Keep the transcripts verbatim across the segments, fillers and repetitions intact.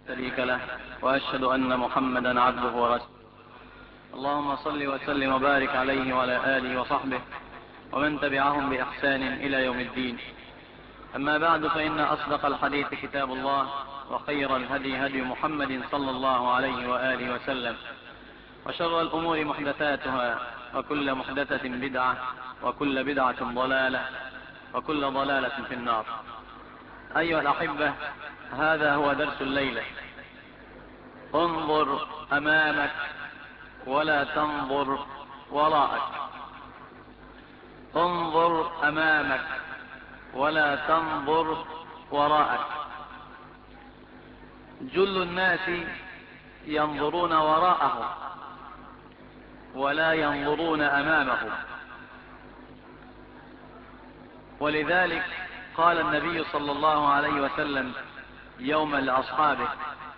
شريك له، وأشهد أن محمدا عبده ورسوله. اللهم صل وسلم وبارك عليه وعلى آله وصحبه ومن تبعهم بإحسان إلى يوم الدين. أما بعد، فإن أصدق الحديث كتاب الله، وخير الهدي هدي محمد صلى الله عليه وآله وسلم، وشر الأمور محدثاتها، وكل محدثة بدعة، وكل بدعة ضلالة، وكل ضلالة في النار. أيها الأحبة، هذا هو درس الليلة. انظر أمامك ولا تنظر وراءك. انظر أمامك ولا تنظر وراءك. جل الناس ينظرون وراءهم ولا ينظرون أمامهم، ولذلك قال النبي صلى الله عليه وسلم يوما لأصحابه: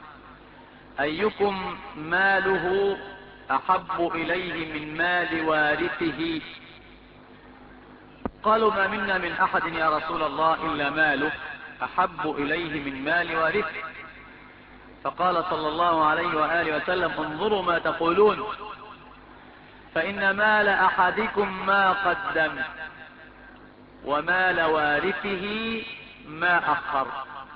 أيكم ماله أحب إليه من مال وارثه؟ قالوا: ما منا من أحد يا رسول الله إلا ماله أحب إليه من مال وارثه. فقال صلى الله عليه وآله وسلم: انظروا ما تقولون، فإن مال أحدكم ما قدم، ومال وارثه ما أخر.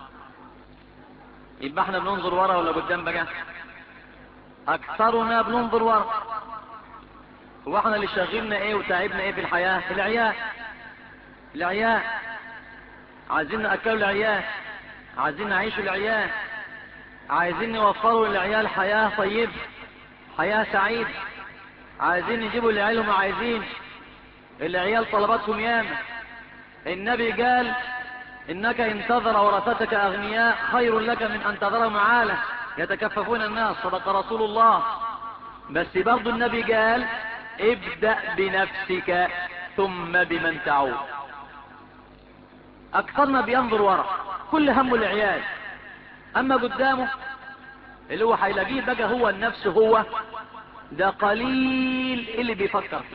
يبقى احنا بننظر ورا ولا قدام بقى؟ أكثرنا بننظر ورا. هو احنا اللي شغلنا ايه وتعبنا ايه في الحياة؟ العيال. العيال عايزين نأكلوا العيال، عايزين نعيشوا العيال، عايزين نوفروا للعيال حياة طيبة، حياة سعيدة، عايزين نجيبوا لعيالهم عايزين. العيال طلباتهم ياما. النبي قال: إنك إن تذر ورثتك أغنياء خير لك من أن تذرهم عالة يتكففون الناس. صدق رسول الله. بس برضو النبي قال: ابدأ بنفسك ثم بمن تعود. أكثرنا بينظر ورا، كل همه العيال، أما قدامه اللي هو هيلاقيه بقى هو النفس، هو ده قليل اللي بيفكر فيه،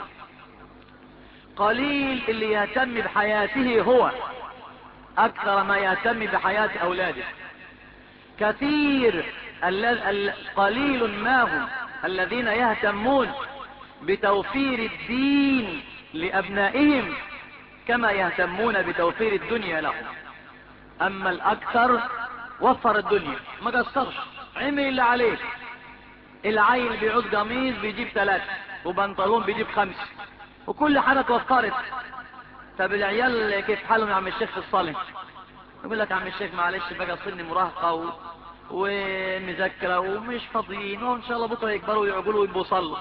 قليل اللي يهتم بحياته هو أكثر ما يهتم بحياة أولاده. كثير قليل ما هم الذين يهتمون بتوفير الدين لأبنائهم كما يهتمون بتوفير الدنيا لهم. أما الأكثر وفر الدنيا، ما قصرش، عمل اللي عليه. العيل بيعود قميص بيجيب ثلاثة، وبنطلون بيجيب خمسة، وكل حاجة توفرت. طب العيال كيف حالهم يا عم الشيخ في الصلاة؟ يقول لك: يا عم الشيخ معلش بقى صرني مراهقة و... ومذكرة ومش فاضيين، وان شاء الله بكرة يكبروا ويعقلوا ويبقوا صلوا.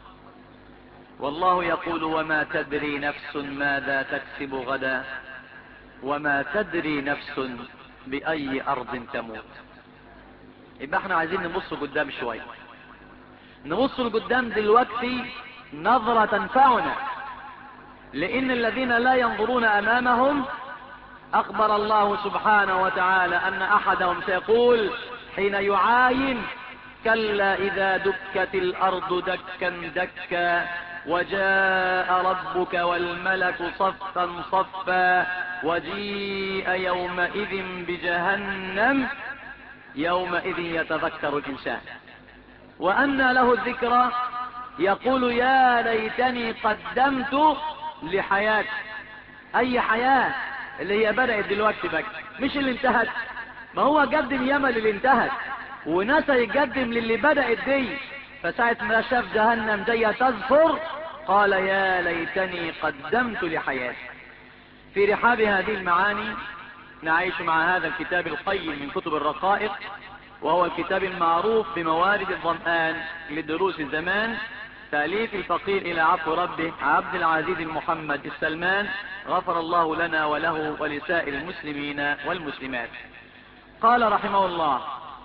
والله يقول: وما تدري نفس ماذا تكسب غدا، وما تدري نفس بأي أرض تموت. يبقى احنا عايزين نبص قدام شوية، نبص لقدام دلوقتي نظرة تنفعنا، لأن الذين لا ينظرون أمامهم أخبر الله سبحانه وتعالى أن أحدهم سيقول حين يعاين: كلا إذا دكت الأرض دكا دكا وجاء ربك والملك صفا صفا وجيء يومئذ بجهنم يومئذ يتذكر الإنسان وأنى له الذكرى يقول: يا ليتني قدمت لحياتي. أي حياة؟ اللي هي بدأت دلوقتي بقى، مش اللي انتهت. ما هو قدم يمل اللي انتهت، ونسى يقدم للي بدأت دي. فساعة ما شاف جهنم جاية تزفر قال: يا ليتني قدمت لحياتي. في رحاب هذه المعاني نعيش مع هذا الكتاب القيم من كتب الرقائق، وهو الكتاب المعروف بموارد الظمآن لدروس الزمان، تأليف الفقير إلى عفو ربه عبد العزيز محمد السلمان، غفر الله لنا وله ولسائر المسلمين والمسلمات. قال رحمه الله: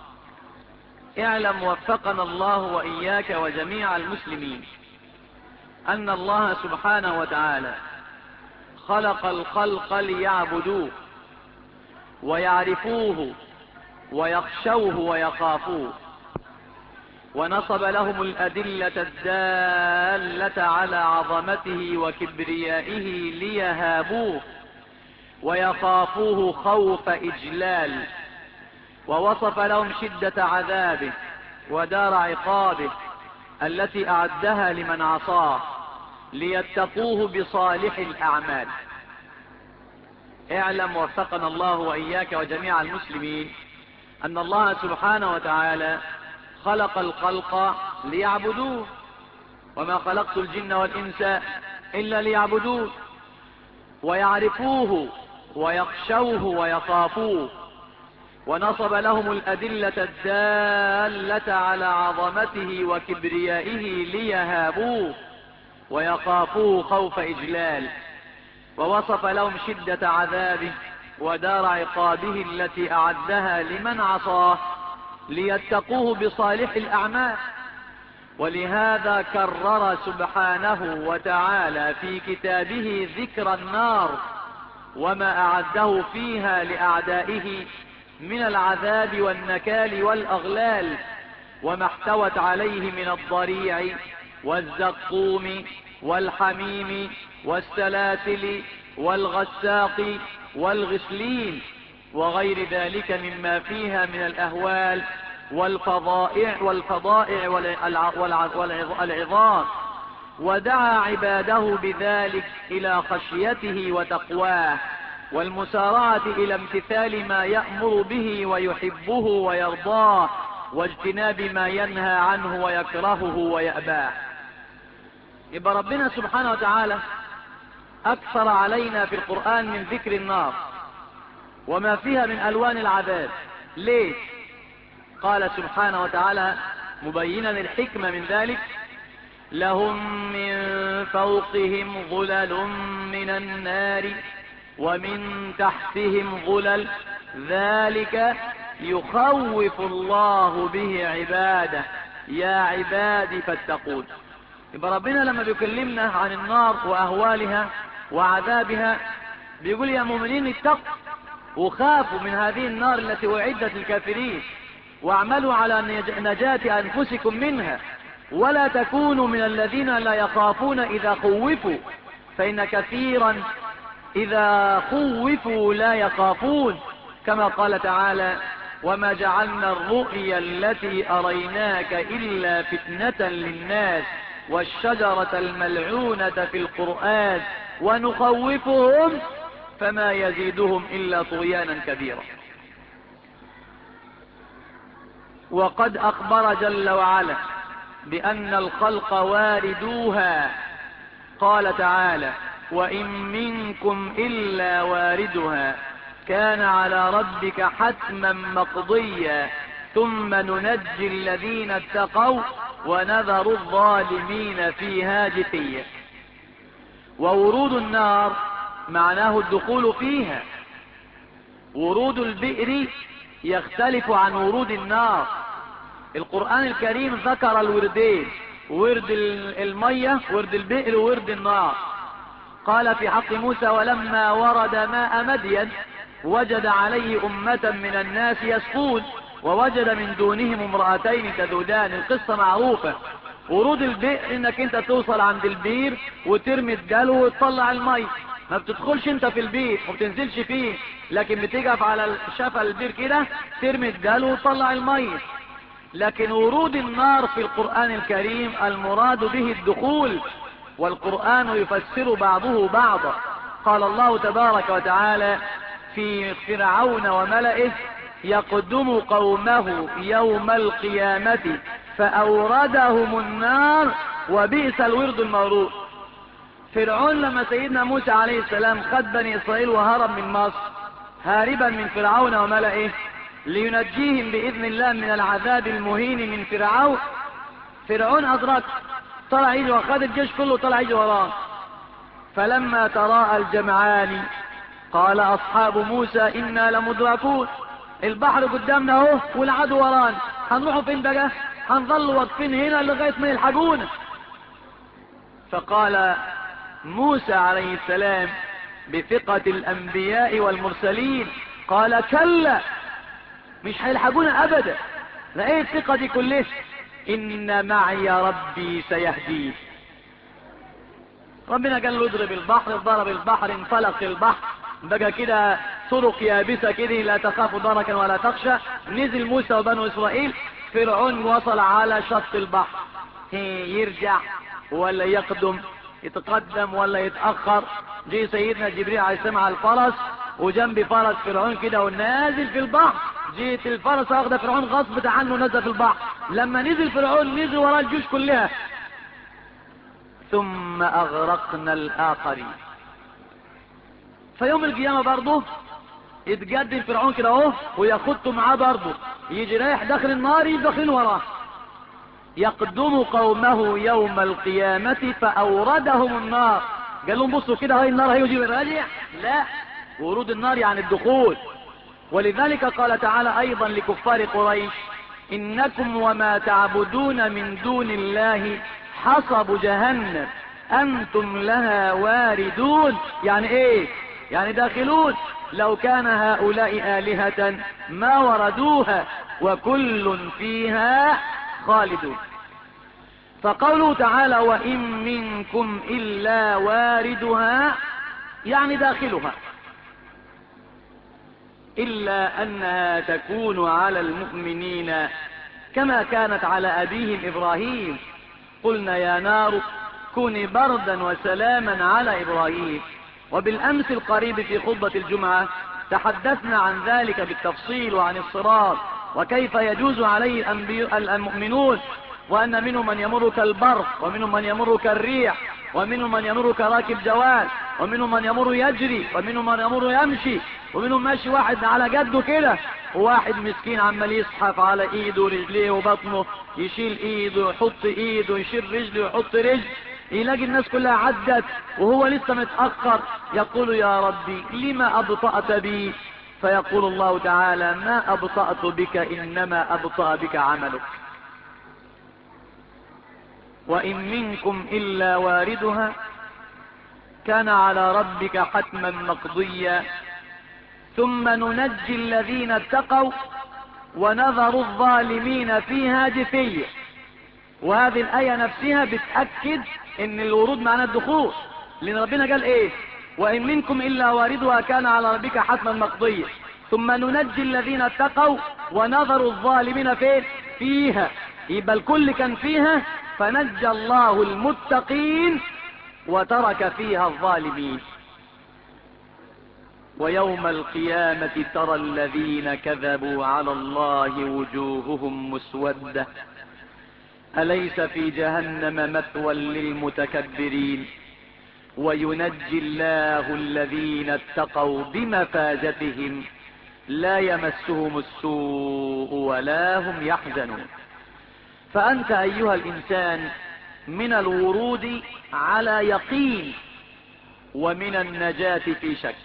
اعلم وفقنا الله وإياك وجميع المسلمين أن الله سبحانه وتعالى خلق الخلق ليعبدوه ويعرفوه ويخشوه ويخافوه، ونصب لهم الأدلة الدالة على عظمته وكبريائه ليهابوه ويخافوه خوف إجلال، ووصف لهم شدة عذابه ودار عقابه التي أعدها لمن عصاه ليتقوه بصالح الأعمال. اعلم وفقنا الله وإياك وجميع المسلمين أن الله سبحانه وتعالى خلق الخلق ليعبدوه، وما خلقت الجن والإنس إلا ليعبدوه ويعرفوه ويخشوه ويخافوه، ونصب لهم الأدلة الدالة على عظمته وكبريائه ليهابوه ويخافوه خوف إجلال، ووصف لهم شدة عذابه ودار عقابه التي أعدها لمن عصاه ليتقوه بصالح الأعمال. ولهذا كرر سبحانه وتعالى في كتابه ذكر النار وما أعده فيها لأعدائه من العذاب والنكال والأغلال، وما احتوت عليه من الضريع والزقوم والحميم والسلاسل والغساق والغسلين وغير ذلك مما فيها من الأهوال والفضائع والفضائع والعظام، ودعا عباده بذلك إلى خشيته وتقواه والمسارعة إلى امتثال ما يأمر به ويحبه ويرضاه، واجتناب ما ينهى عنه ويكرهه ويأباه. يبقى ربنا سبحانه وتعالى أكثر علينا في القرآن من ذكر النار وما فيها من ألوان العذاب. ليه؟ قال سبحانه وتعالى مبينا الحكمة من ذلك: لهم من فوقهم ظلل من النار ومن تحتهم ظلل ذلك يخوف الله به عباده يا عبادي فاتقون. يبقى ربنا لما بيكلمنا عن النار وأهوالها وعذابها بيقول يا مؤمنين اتقوا وخافوا من هذه النار التي أعدت للكافرين، واعملوا على نجاة أنفسكم منها، ولا تكونوا من الذين لا يخافون إذا خوفوا، فإن كثيرا إذا خوفوا لا يخافون، كما قال تعالى: وما جعلنا الرؤيا التي أريناك إلا فتنة للناس والشجرة الملعونة في القرآن ونخوفهم فما يزيدهم إلا طغيانا كبيرا. وقد أخبر جل وعلا بأن الخلق واردوها، قال تعالى: وإن منكم إلا واردها كان على ربك حتما مقضيا ثم ننجي الذين اتقوا ونذر الظالمين فيها جثيا. وورود النار معناه الدخول فيها. ورود البئر يختلف عن ورود النار. القرآن الكريم ذكر الوردين: ورد المية، ورد البئر، وورد النار. قال في حق موسى: ولما ورد ماء مدين وجد عليه أمة من الناس يسقون ووجد من دونهم امرأتين تذودان. القصة معروفة. ورود البئر انك انت توصل عند البير وترمي الدلو وتطلع المي، ما بتدخلش انت في البير وما بتنزلش فيه، لكن بتقف على شفا البير كده ترمي الدلو وتطلع المي. لكن ورود النار في القرآن الكريم المراد به الدخول، والقرآن يفسر بعضه بعضا. قال الله تبارك وتعالى في فرعون وملئه: يقدم قومه يوم القيامة فأوردهم النار وبئس الورد المورود. فرعون لما سيدنا موسى عليه السلام خد بني إسرائيل وهرب من مصر هاربا من فرعون وملئه لينجيهم بإذن الله من العذاب المهين من فرعون، فرعون أدرك، طلع يجي وخد الجيش كله طلع يجي وراه. فلما تراءى الجمعان قال أصحاب موسى إنا لمدركون، البحر قدامنا اهو والعدو ورانا، هنروحوا فين بقى؟ هنظل واقفين هنا لغاية ما يلحقونا. فقال موسى عليه السلام بثقة الأنبياء والمرسلين، قال: كلا، مش هيلحقونا أبدا. لأيه الثقة دي كلها؟ إن معي ربي سيهديه. ربنا قال له اضرب البحر، ضرب البحر، انفلق البحر، بقى كده طرق يابسة كده لا تخاف دركا ولا تخشى. نزل موسى وبنو إسرائيل، فرعون وصل على شط البحر، يرجع ولا يقدم، يتقدم ولا يتأخر. جه سيدنا جبريل عليه السلام على الفرس، وجنب فرس فرعون كده ونازل في البحر. جيت الفرس واخده فرعون غصب عنه، نزل في البحر. لما نزل فرعون نزل وراه الجيوش كلها. ثم اغرقنا الاخرين. فيوم القيامة برضه يتقدم فرعون كده اهو وياخدته معاه برضه، يجي رايح داخل النار يدخل وراه. يقدم قومه يوم القيامة فأوردهم النار. قال لهم بصوا كده هاي النار هيجي راجع، لا، ورود النار يعني الدخول. ولذلك قال تعالى ايضا لكفار قريش: انكم وما تعبدون من دون الله حصب جهنم انتم لها واردون. يعني ايه؟ يعني داخلون. لو كان هؤلاء آلهة ما وردوها وكل فيها خالدون. فقوله تعالى: وإن منكم إلا واردها، يعني داخلها، إلا أنها تكون على المؤمنين كما كانت على أبيهم إبراهيم. قلنا يا نار كوني بردا وسلاما على إبراهيم. وبالأمس القريب في خطبة الجمعة تحدثنا عن ذلك بالتفصيل، وعن الصراط وكيف يجوز عليه المؤمنون، وأن منهم من يمر كالبرق، ومنهم من يمر كالريح، ومنهم من يمر كراكب جواد، ومنهم من يمر يجري، ومنهم من يمر يمشي، ومنهم ماشي واحد على جده كده، وواحد مسكين عمال يزحف على ايده ورجليه وبطنه، يشيل ايده ويحط ايده، يشيل رجله ويحط رجل. يلاقي الناس كلها عدت وهو لسه متأخر، يقول: يا ربي لما أبطأت بي؟ فيقول الله تعالى: ما أبطأت بك، إنما أبطأ بك عملك. وإن منكم إلا واردها كان على ربك حتما مقضيا ثم ننجي الذين اتقوا ونذر الظالمين فيها جثيا. وهذه الآية نفسها بتأكد ان الورود معناه الدخول، لأن ربنا قال ايه؟ وإن منكم إلا واردها كان على ربك حتما مقضيا ثم ننجي الذين اتقوا ونذر الظالمين فين؟ فيها. يبقى الكل كان فيها، فنجى الله المتقين وترك فيها الظالمين. ويوم القيامة ترى الذين كذبوا على الله وجوههم مسودة أليس في جهنم مثوى للمتكبرين وينجي الله الذين اتقوا بمفازتهم لا يمسهم السوء ولا هم يحزنون. فأنت أيها الإنسان من الورود على يقين ومن النجاة في شك.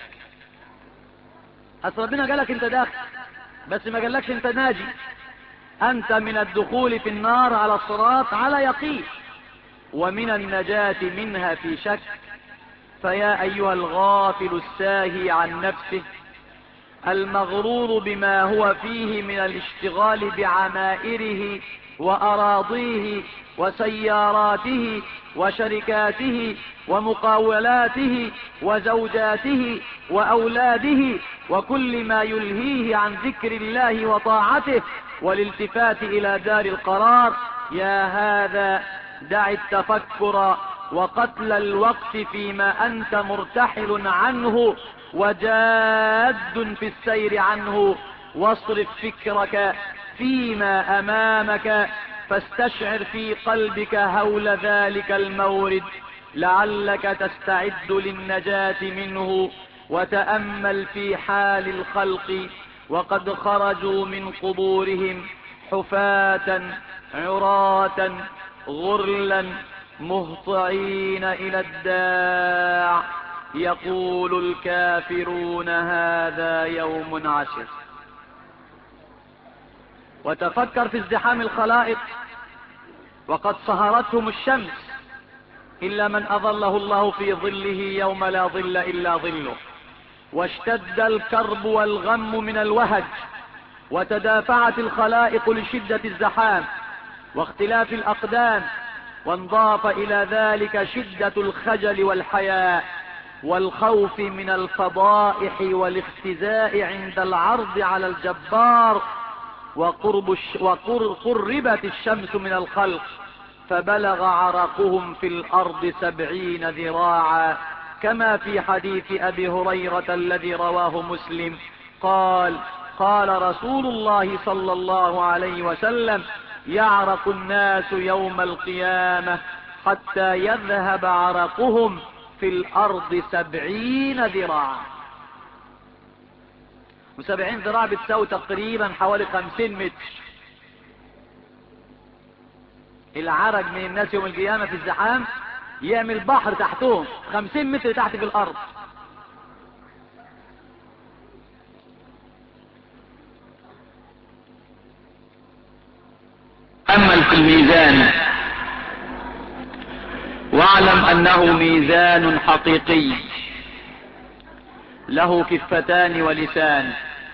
أصل ربنا قالك انت داخل بس ما قالكش انت ناجي. أنت من الدخول في النار على الصراط على يقين، ومن النجاة منها في شك. فيا أيها الغافل الساهي عن نفسه المغرور بما هو فيه من الاشتغال بعمائره وأراضيه وسياراته وشركاته ومقاولاته وزوجاته وأولاده وكل ما يلهيه عن ذكر الله وطاعته والالتفات إلى دار القرار، يا هذا دع التفكر وقتل الوقت فيما أنت مرتحل عنه وجاد في السير عنه، واصرف فكرك فيما أمامك فاستشعر في قلبك هول ذلك المورد لعلك تستعد للنجاة منه. وتأمل في حال الخلق وقد خرجوا من قبورهم حفاة عراة غرلا مهطعين إلى الداع يقول الكافرون هذا يوم عسر. وتفكر في ازدحام الخلائق وقد سهرتهم الشمس إلا من أظله الله في ظله يوم لا ظل إلا ظله، واشتد الكرب والغم من الوهج، وتدافعت الخلائق لشدة الزحام واختلاف الأقدام، وانضاف إلى ذلك شدة الخجل والحياء. والخوف من الفضائح والاختزاء عند العرض على الجبار، وقرب الش... وقربت الشمس من الخلق فبلغ عرقهم في الأرض سبعين ذراعا، كما في حديث أبي هريرة الذي رواه مسلم قال: قال رسول الله صلى الله عليه وسلم: يعرق الناس يوم القيامة حتى يذهب عرقهم في الأرض سبعين ذراعا. وسبعين ذراع بتساوي تقريبا حوالي خمسين متر. العرق من الناس يوم القيامة في الزحام يعمل بحر تحتهم خمسين متر تحت في الأرض. تأمل في الميزان واعلم أنه ميزان حقيقي له كفتان ولسان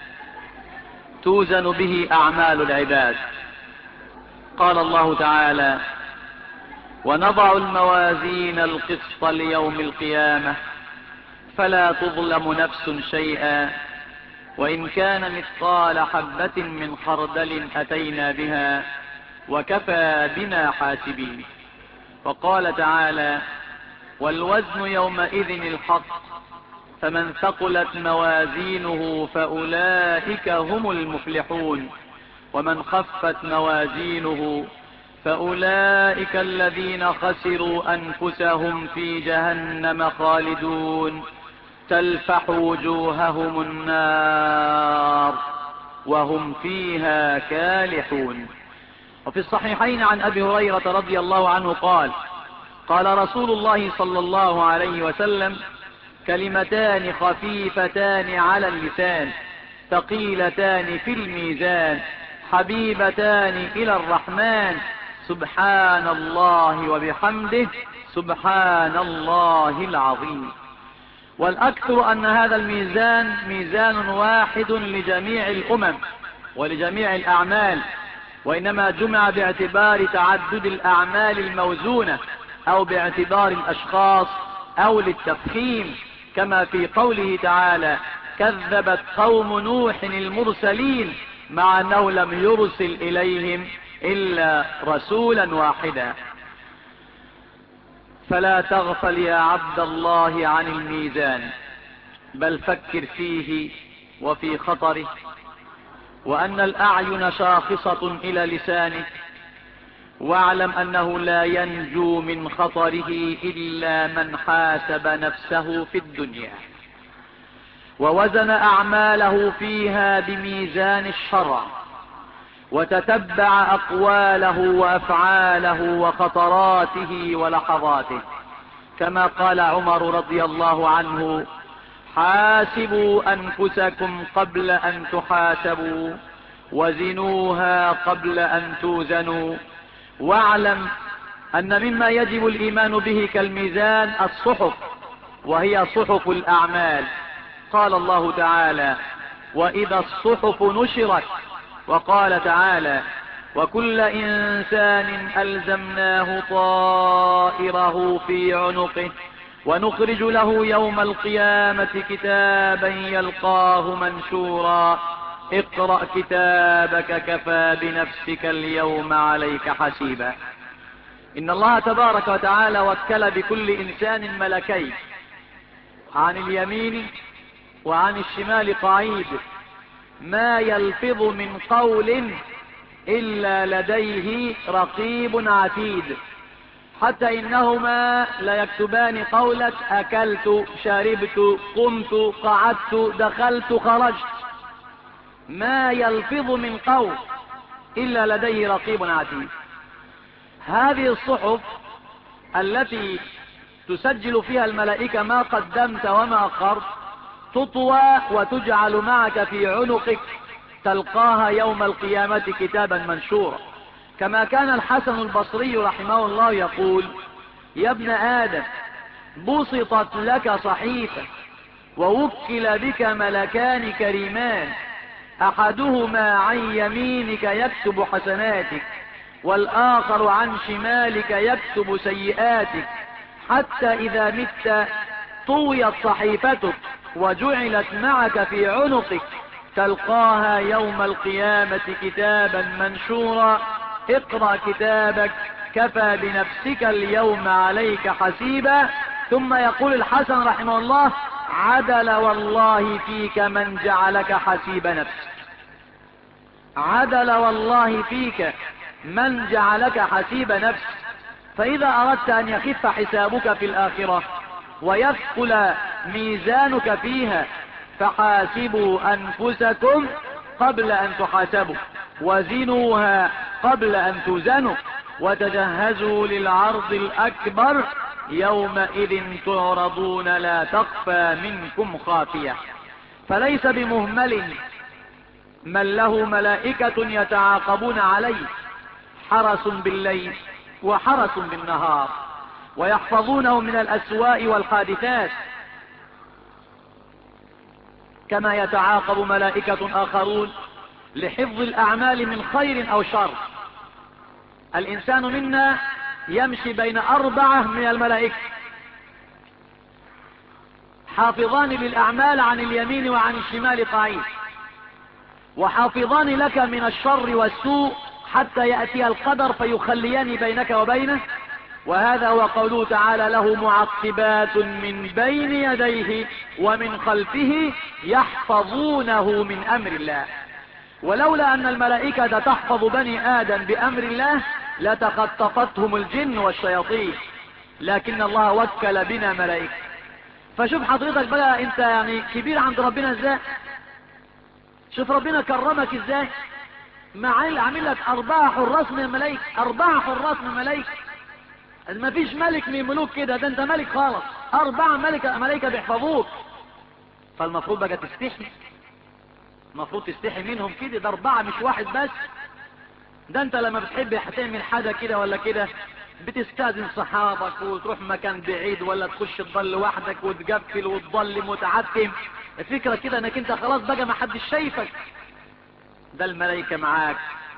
توزن به أعمال العباد. قال الله تعالى: ونضع الموازين القسط ليوم القيامة فلا تظلم نفس شيئا وإن كان مثقال حبة من خردل أتينا بها وكفى بنا حاسبين. وقال تعالى: والوزن يومئذ الحق فمن ثقلت موازينه فأولئك هم المفلحون ومن خفت موازينه فأولئك الذين خسروا أنفسهم في جهنم خالدون تلفح وجوههم النار وهم فيها كالحون. وفي الصحيحين عن أبي هريرة رضي الله عنه قال: قال رسول الله صلى الله عليه وسلم: كلمتان خفيفتان على اللسان ثقيلتان في الميزان حبيبتان إلى الرحمن سبحان الله وبحمده سبحان الله العظيم. والأكثر أن هذا الميزان ميزان واحد لجميع الأمم ولجميع الأعمال، وإنما جمع باعتبار تعدد الأعمال الموزونة أو باعتبار الأشخاص أو للتفخيم، كما في قوله تعالى: كذبت قوم نوح المرسلين، مع أنه لم يرسل إليهم إلا رسولا واحدا. فلا تغفل يا عبد الله عن الميزان، بل فكر فيه وفي خطره، وأن الأعين شاخصة إلى لسانه، واعلم أنه لا ينجو من خطره إلا من حاسب نفسه في الدنيا ووزن أعماله فيها بميزان الشرع وتتبع أقواله وأفعاله وخطراته ولحظاته، كما قال عمر رضي الله عنه: حاسبوا أنفسكم قبل أن تحاسبوا وزنوها قبل أن توزنوا. واعلم أن مما يجب الإيمان به كالميزان الصحف، وهي صحف الأعمال. قال الله تعالى: وإذا الصحف نشرت. وقال تعالى: وكل إنسان ألزمناه طائره في عنقه ونخرج له يوم القيامة كتابا يلقاه منشورا اقرأ كتابك كفى بنفسك اليوم عليك حسيبا. إن الله تبارك وتعالى وكل بكل إنسان ملكين، عن اليمين وعن الشمال قعيد، ما يلفظ من قول إلا لديه رقيب عتيد، حتى إنهما لا يكتبان قولة أكلت شربت قمت قعدت دخلت خرجت، ما يلفظ من قول إلا لديه رقيب عتيد. هذه الصحف التي تسجل فيها الملائكة ما قدمت وما أخرت تطوى وتجعل معك في عنقك، تلقاها يوم القيامة كتابا منشورا. كما كان الحسن البصري رحمه الله يقول: يا ابن آدم، بسطت لك صحيفة ووكل بك ملكان كريمان، أحدهما عن يمينك يكتب حسناتك والآخر عن شمالك يكتب سيئاتك، حتى إذا مت طويت صحيفتك وجعلت معك في عنقك تلقاها يوم القيامة كتابا منشورا. اقرأ كتابك كفى بنفسك اليوم عليك حسيبا. ثم يقول الحسن رحمه الله: عدل والله فيك من جعلك حسيب نفسك. عدل والله فيك من جعلك حسيب نفسك. فإذا أردت أن يخف حسابك في الآخرة ويثقل ميزانك فيها فحاسبوا أنفسكم قبل أن تحاسبوا وزنوها قبل أن توزنوا وتجهزوا للعرض الأكبر يومئذ تعرضون لا تخفى منكم خافية. فليس بمهمل من له ملائكة يتعاقبون عليه، حرس بالليل وحرس بالنهار، ويحفظونه من الأسواء والحادثات كما يتعاقب ملائكة آخرون لحفظ الأعمال من خير أو شر. الإنسان منا يمشي بين أربعة من الملائكة، حافظان للأعمال عن اليمين وعن الشمال قعيد، وحافظان لك من الشر والسوء حتى يأتي القدر فيخليان بينك وبينه. وهذا هو قوله تعالى: له معقبات من بين يديه ومن خلفه يحفظونه من أمر الله. ولولا أن الملائكة تحفظ بني آدم بأمر الله لتخطفتهم الجن والشياطين، لكن الله وكل بنا ملائكة. فشوف حضرتك بقى انت يعني كبير عند ربنا ازاي. شوف ربنا كرمك ازاي، مع عامل لك أربعة حراس من الملائكة. أربعة حراس من الملائكة، ما فيش ملك من الملوك كده، ده انت ملك خالص. أربعة ملكة ملائكة بيحفظوك. فالمفروض بقى تستحي، المفروض تستحي منهم كده. ده أربعة مش واحد بس. ده انت لما بتحب هتعمل حاجة كده ولا كده بتستاذن صحابك وتروح مكان بعيد ولا تخش تضل لوحدك وتقفل وتضل متعتم. الفكرة كده انك انت خلاص بقى ما حدش شايفك. ده الملائكة معاك،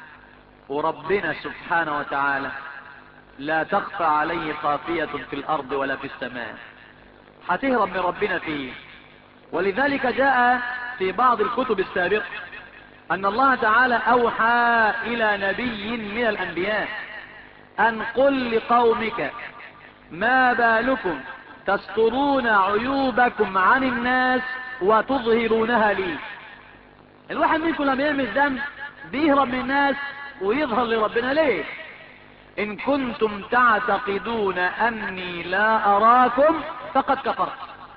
وربنا سبحانه وتعالى لا تخفى عليه خافية في الأرض ولا في السماء. هتهرب من ربنا فيه. ولذلك جاء في بعض الكتب السابقة أن الله تعالى أوحى إلى نبي من الأنبياء أن قل لقومك ما بالكم تسترون عيوبكم عن الناس وتظهرونها لي. الواحد منكم لما يعمل ذنب بيهرب من الناس ويظهر لربنا ليه؟ إن كنتم تعتقدون أني لا أراكم فقد كفرت.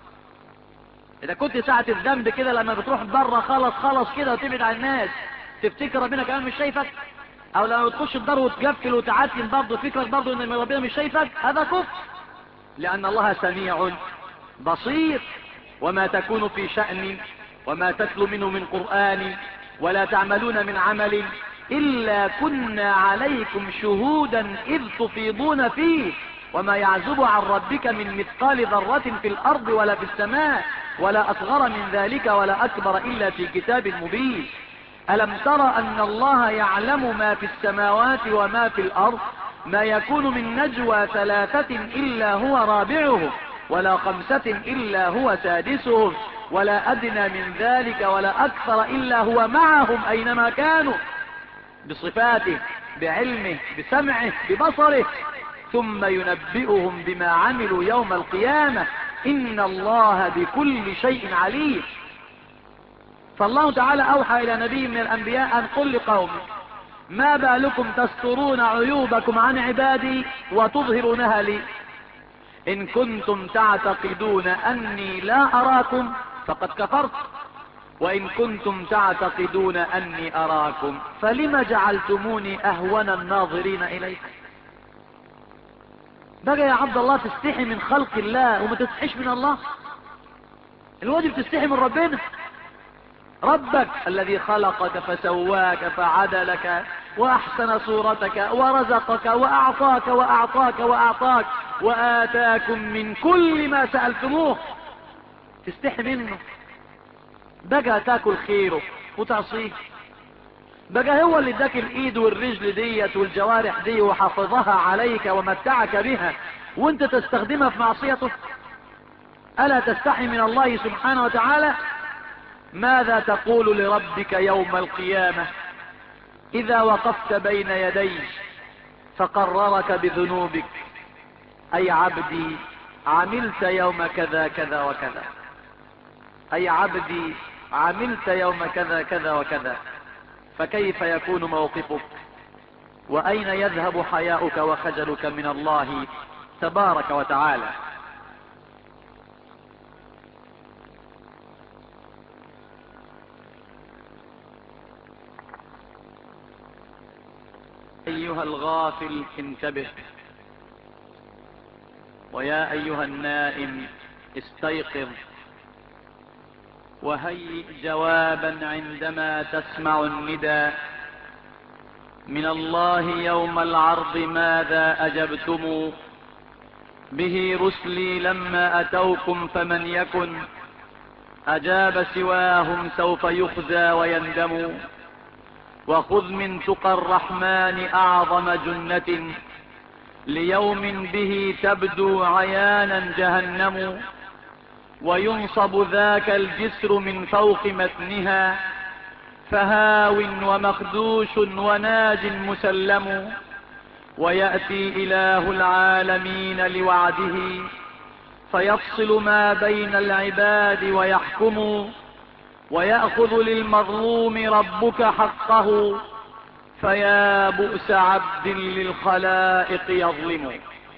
إذا كنت ساعة الذنب كده لما بتروح بره خلص خلص كده وتبعد عن الناس تفتكر ربنا كمان مش شايفك، أو لما تخش الدار وتقفل وتعتم برضه فكرك برضه إن ربنا مش شايفك، هذا كفر. لأن الله سميع بصير. وما تكون في شأن وما تتلو منه من قرآن ولا تعملون من عمل إلا كنا عليكم شهودا إذ تفيضون فيه وما يعزب عن ربك من مثقال ذرة في الأرض ولا في السماء ولا أصغر من ذلك ولا أكبر إلا في كتاب مبين. ألم تر أن الله يعلم ما في السماوات وما في الأرض ما يكون من نجوى ثلاثة إلا هو رابعهم ولا خمسة إلا هو سادسهم ولا أدنى من ذلك ولا أكثر إلا هو معهم أينما كانوا بصفاته بعلمه بسمعه ببصره ثم ينبئهم بما عملوا يوم القيامة إن الله بكل شيء عليم. فالله تعالى أوحى إلى نبي من الأنبياء أن قل لقوم ما بالكم تسترون عيوبكم عن عبادي وتظهرونها لي. إن كنتم تعتقدون أني لا أراكم فقد كفرت وإن كنتم تعتقدون أني أراكم فلم جعلتموني أهون الناظرين إليكم. بقى يا عبد الله تستحي من خلق الله وما تستحيش من الله. الواجب تستحي من ربنا. ربك الذي خلقك فسواك فعدلك وأحسن صورتك ورزقك وأعطاك وأعطاك وأعطاك وآتاكم من كل ما سألتموه. تستحي منه. بقى تاكل خيره وتعصيه. بقى هو اللي اداك الايد والرجل ديت والجوارح دي وحفظها عليك ومتعك بها وانت تستخدمها في معصيته. ألا تستحي من الله سبحانه وتعالى؟ ماذا تقول لربك يوم القيامة إذا وقفت بين يديه فقررك بذنوبك؟ أي عبدي عملت يوم كذا كذا وكذا، أي عبدي عملت يوم كذا كذا وكذا، فكيف يكون موقفك؟ وأين يذهب حياؤك وخجلك من الله تبارك وتعالى؟ أيها الغافل انتبه، ويا أيها النائم استيقظ، وهيئ جوابا عندما تسمع النداء من الله يوم العرض. ماذا أجبتم به رسلي لما أتوكم؟ فمن يكن أجاب سواهم سوف يخزى ويندم. وخذ من تقى الرحمن أعظم جنة ليوم به تبدو عيانا جهنم. وينصب ذاك الجسر من فوق متنها فهاو ومخدوش وناج مسلم. ويأتي إله العالمين لوعده فيفصل ما بين العباد ويحكم. ويأخذ للمظلوم ربك حقه فيا بؤس عبد للخلائق يظلم.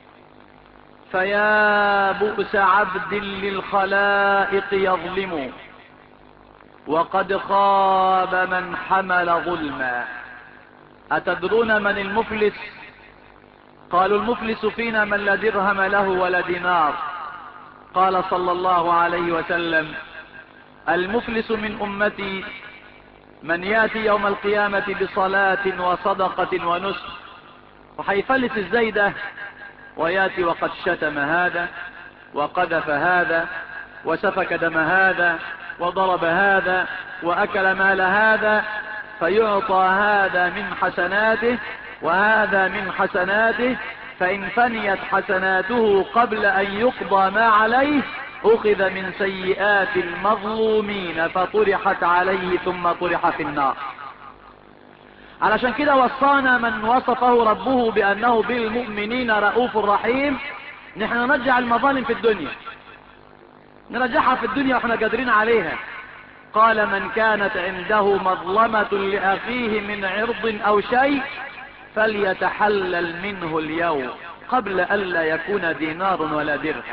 فيا بؤس عبد للخلائق يظلم. وقد خاب من حمل ظلما. أتدرون من المفلس؟ قالوا المفلس فينا من لا درهم له ولا دينار. قال صلى الله عليه وسلم المفلس من أمتي من يأتي يوم القيامة بصلاة وصدقة ونسك. وحيفلس الزيدة ويأتي وقد شتم هذا وقذف هذا وسفك دم هذا وضرب هذا وأكل مال هذا، فيعطى هذا من حسناته وهذا من حسناته، فإن فنيت حسناته قبل أن يقضى ما عليه أخذ من سيئات المظلومين فطرحت عليه ثم طرح في النار. علشان كده وصانا من وصفه ربه بأنه بالمؤمنين رؤوف رحيم، نحن نرجع المظالم في الدنيا، نرجعها في الدنيا واحنا قادرين عليها. قال من كانت عنده مظلمة لأخيه من عرض أو شيء فليتحلل منه اليوم قبل ألا يكون دينار ولا درهم.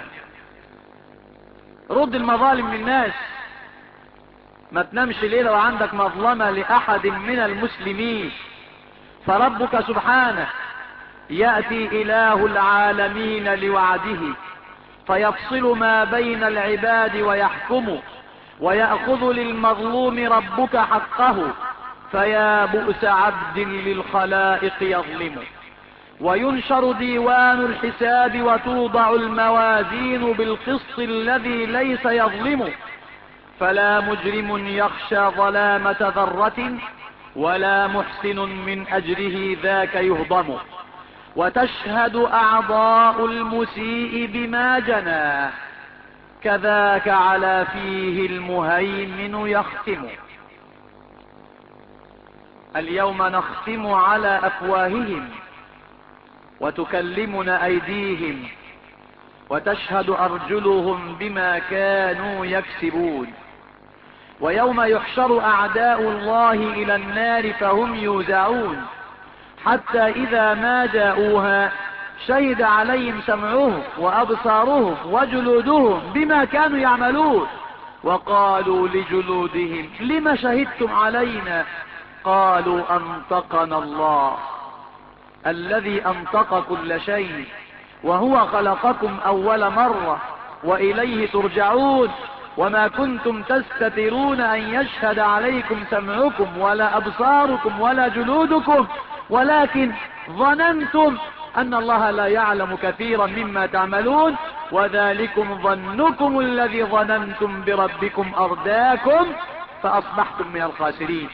رد المظالم للناس، ما تنامش ليلة وعندك مظلمة لأحد من المسلمين. فربك سبحانه يأتي إله العالمين لوعده فيفصل ما بين العباد ويحكم. ويأخذ للمظلوم ربك حقه فيا بؤس عبد للخلائق يظلم. وينشر ديوان الحساب وتوضع الموازين بالقسط الذي ليس يظلم. فلا مجرم يخشى ظلامة ذرة ولا محسن من أجره ذاك يهضم. وتشهد أعضاء المسيء بما جنى كذاك على فيه المهيمن يختم. اليوم نختم على أفواههم وتكلمنا أيديهم وتشهد أرجلهم بما كانوا يكسبون. ويوم يحشر أعداء الله إلى النار فهم يوزعون حتى إذا ما جاءوها شهد عليهم سمعهم وأبصارهم وجلودهم بما كانوا يعملون. وقالوا لجلودهم لم شهدتم علينا؟ قالوا أنطقنا الله الذي أنطق كل شيء وهو خلقكم أول مرة وإليه ترجعون. وما كنتم تستترون أن يشهد عليكم سمعكم ولا أبصاركم ولا جلودكم ولكن ظننتم أن الله لا يعلم كثيرا مما تعملون وذلكم ظنكم الذي ظننتم بربكم أرداكم فأصبحتم من الخاسرين.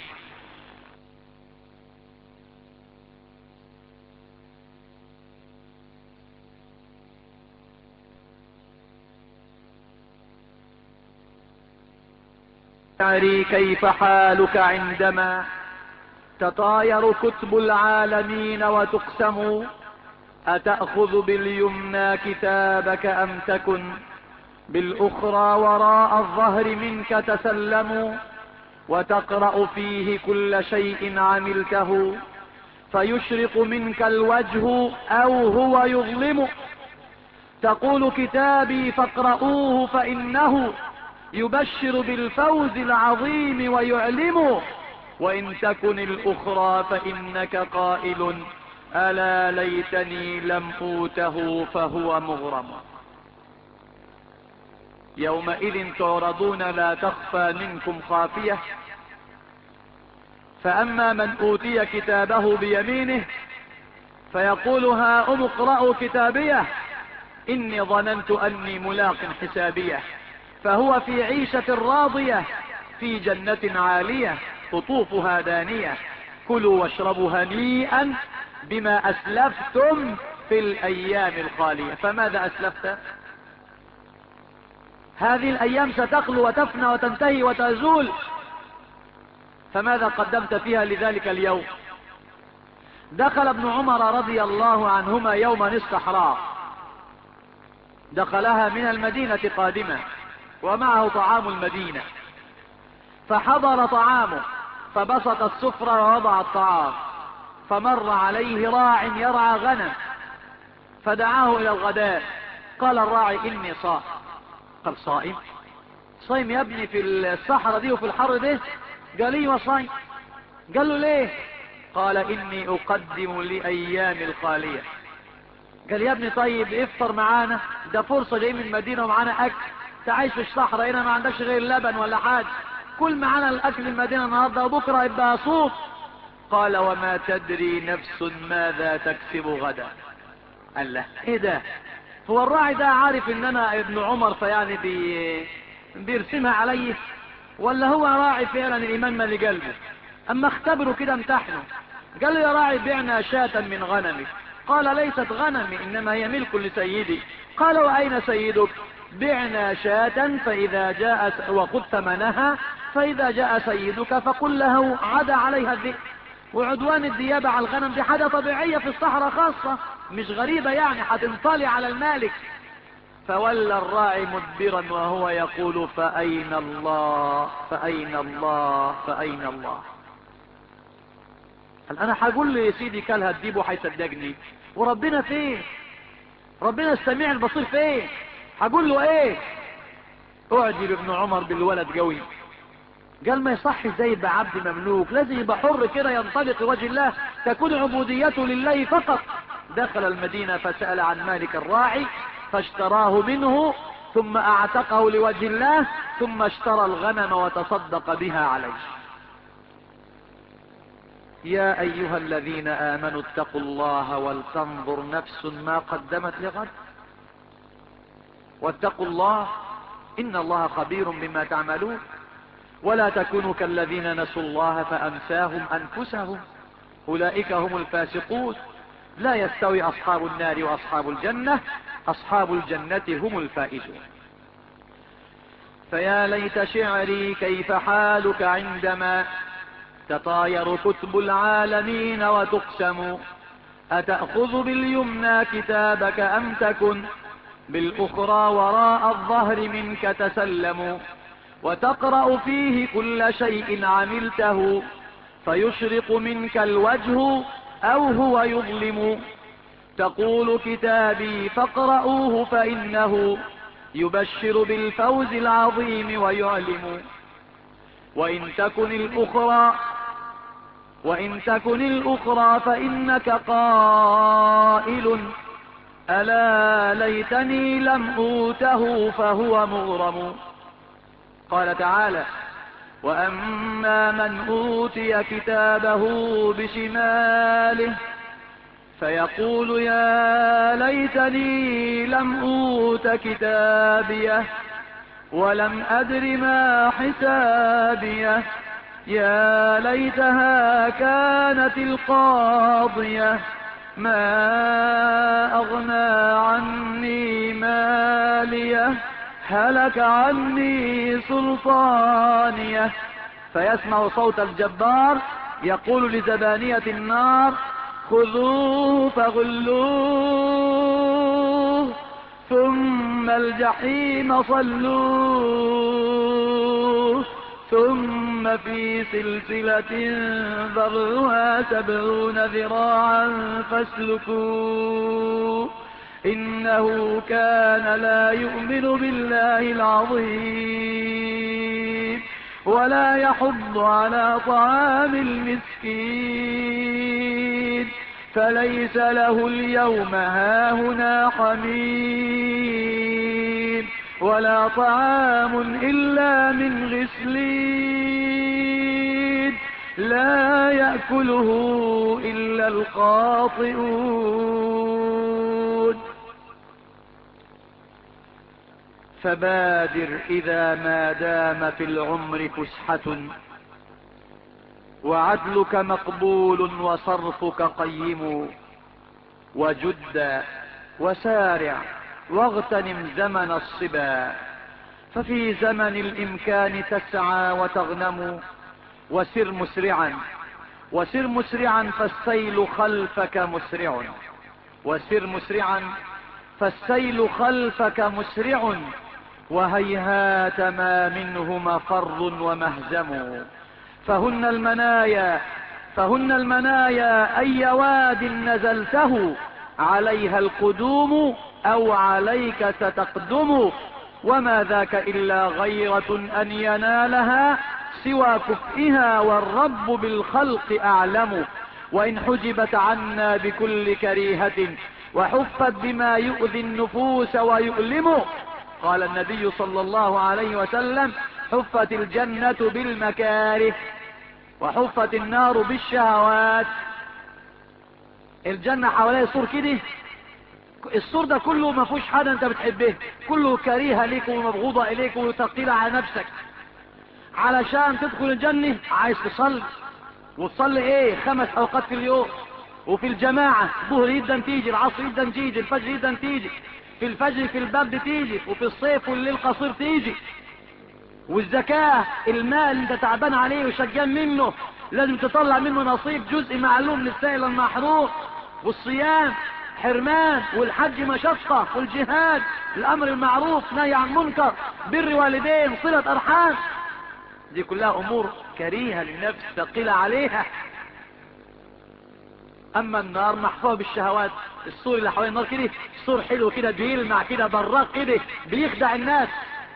شعري كيف حالك عندما تطاير كتب العالمين وتقسم أتأخذ باليمنى كتابك أم تكن بالأخرى وراء الظهر منك تسلم وتقرأ فيه كل شيء عملته فيشرق منك الوجه أو هو يظلم تقول كتابي فاقرؤوه فإنه يبشر بالفوز العظيم ويعلم وإن تكن الأخرى فإنك قائل ألا ليتني لم أوته فهو مغرم يومئذ تعرضون لا تخفى منكم خافية فأما من أوتي كتابه بيمينه فيقول هاؤم اقرأوا كتابيه إني ظننت أني ملاق حسابيه فهو في عيشة راضية في جنة عالية قطوفها دانية كلوا واشربوا هنيئا بما أسلفتم في الأيام الخالية. فماذا أسلفت؟ هذه الأيام ستخلو وتفنى وتنتهي وتزول، فماذا قدمت فيها لذلك اليوم؟ دخل ابن عمر رضي الله عنهما يوما الصحراء، دخلها من المدينة قادمة ومعه طعام المدينة، فحضر طعامه فبسط السفرة ووضع الطعام، فمر عليه راع يرعى غنم فدعاه إلى الغداء. قال الراعي إني صائم. قال صائم؟ صائم يا ابني في الصحراء دي وفي الحر ده؟ قال ايوه صائم. قال له ليه؟ قال إني أقدم لأيام الخالية. قال يا ابني طيب افطر معانا، ده فرصة جاي من المدينة ومعانا أكل، تعيش في الصحراء هنا ما عندكش غير لبن ولا حاجة، كل معانا الأكل المدينة النهاردة وبكرة يبقى صوت. قال وما تدري نفس ماذا تكسب غدا. قال له ايه ده؟ هو الراعي ده عارف ان انا ابن عمر فيعني بي... بيرسمها علي، ولا هو راعي فعلا الايمان ما لقلبه؟ اما اختبره كده امتحنه. قال له يا راعي بعنا شاة من غنمك. قال ليست غنمي انما هي ملك لسيدي. قال واين سيدك؟ بعنا شاة فاذا جاء وخذ ثمنها فاذا جاء سيدك فقل له عدا عليها الذئب. وعدوان الديابة على الغنم دي حاجة طبيعية في الصحراء خاصة مش غريبة يعني، هتنطلي على المالك. فولى الراعي مدبرا وهو يقول فأين الله فأين الله فأين الله. قال انا هقول لي سيدي كلها تجيبه هيصدقني، وربنا فين؟ ربنا السميع البصير فين؟ هقول له ايه؟ اعجب ابن عمر بالولد قوي. قال ما يصح ازاي يبقى عبد مملوك، لازم يبقى حر كده ينطلق لوجه الله، تكون عبوديته لله فقط. دخل المدينة فسأل عن مالك الراعي فاشتراه منه ثم اعتقه لوجه الله ثم اشترى الغنم وتصدق بها عليه. يا ايها الذين امنوا اتقوا الله ولتنظر نفس ما قدمت لغد واتقوا الله ان الله خبير بما تعملون ولا تكونوا كالذين نسوا الله فأنساهم أنفسهم أولئك هم الفاسقون لا يستوي أصحاب النار وأصحاب الجنة أصحاب الجنة هم الفائزون. فيا ليت شعري كيف حالك عندما تطاير كتب العالمين وتقسم أتأخذ باليمنى كتابك أم تكن بالأخرى وراء الظهر منك تسلم وتقرأ فيه كل شيء عملته فيشرق منك الوجه أو هو يظلم تقول كتابي فاقرؤوه فإنه يبشر بالفوز العظيم ويعلم وإن تكن الأخرى وإن تكن الأخرى فإنك قائل ألا ليتني لم أوته فهو مغرم. قال تعالى وأما من أوتي كتابه بشماله فيقول يا ليتني لم أوت كتابيه ولم أدر ما حسابيه يا ليتها كانت القاضية ما أغنى عني ماليه هلك عني سلطانيه. فيسمع صوت الجبار يقول لزبانية النار خذوه فغلوه ثم الجحيم صلوه ثم في سلسلة ذرعها سبعون ذراعا فاسلكوه إنه كان لا يؤمن بالله العظيم ولا يحض على طعام المسكين فليس له اليوم هاهنا حميم ولا طعام إلا من غسلين لا يأكله إلا الخاطئون. فبادر إذا ما دام في العمر فسحة وعدلك مقبول وصرفك قيم وجد وسارع واغتنم زمن الصبا ففي زمن الإمكان تسعى وتغنم وسر مسرعا وسر مسرعا فالسيل خلفك مسرع وسر مسرعا فالسيل خلفك مسرع وهيهات ما منه مفر ومهزم فهن المنايا فهن المنايا أي واد نزلته عليها القدوم أو عليك ستقدم وما ذاك إلا غيرة أن ينالها سوى كفئها والرب بالخلق أعلم وإن حجبت عنا بكل كريهة وحفت بما يؤذي النفوس ويؤلم. قال النبي صلى الله عليه وسلم حفت الجنة بالمكاره وحفت النار بالشهوات. الجنة حواليه سور كده، السور ده كله ما فيهوش حاجة انت بتحبه، كله كريهة ليك ومبغوضة اليك وثقيلة على نفسك. علشان تدخل الجنة عايز تصلي، وتصلي ايه؟ خمس اوقات في اليوم، وفي الجماعة ظهر جدا تيجي، العصر جدا تيجي، الفجر جدا تيجي، في الفجر في الباب تيجي، وفي الصيف والليل قصير تيجي. والزكاة المال اللي انت تعبان عليه وشجان منه لازم تطلع منه نصيب، جزء معلوم للسائل المحروم. والصيام حرمان، والحج مشقة، والجهاد الامر المعروف نهي عن منكر، بر والدين، صلة ارحام، دي كلها امور كريهة للنفس ثقيلة عليها. اما النار محفوظة بالشهوات، السور اللي حوالين النار كده سور حلو كده بيلمع كده براق كده بيخدع الناس.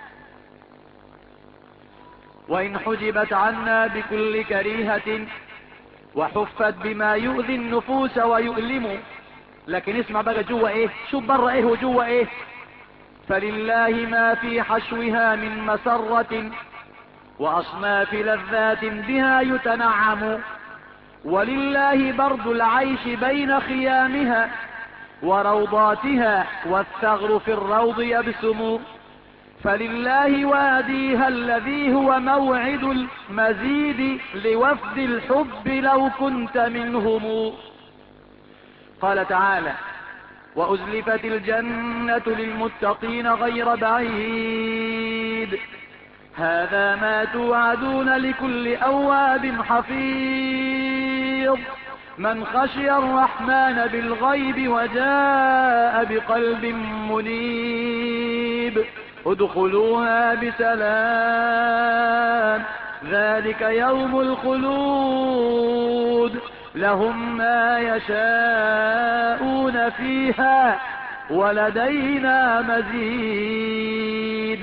وإن حجبت عنا بكل كريهة وحفت بما يؤذي النفوس ويؤلم. لكن اسمع بقى جوه ايه، شوف بره ايه وجوه ايه. فلله ما في حشوها من مسرة وأصناف لذات بها يتنعم ولله برد العيش بين خيامها وروضاتها والثغر في الروض يبسم فلله واديها الذي هو موعد المزيد لوفد الحب لو كنت منهم. قال تعالى وأزلفت الجنة للمتقين غير بعيد هذا ما توعدون لكل أواب حفيظ من خشي الرحمن بالغيب وجاء بقلب منيب ادخلوها بسلام ذلك يوم الخلود لهم ما يشاءون فيها ولدينا مزيد.